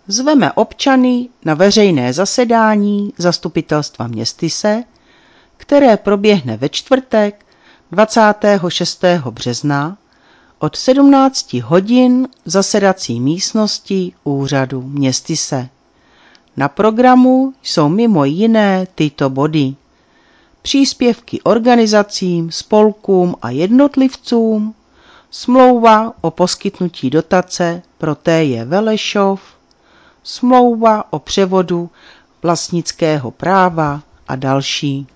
zveme občany na veřejné zasedání Zastupitelstva Městyse, které proběhne ve čtvrtek 26. března od 17 hodin v zasedací místnosti úřadu Městyse. Na programu jsou mimo jiné tyto body: příspěvky organizacím, spolkům a jednotlivcům, smlouva o poskytnutí dotace pro T.J. Velešov, smlouva o převodu vlastnického práva a další.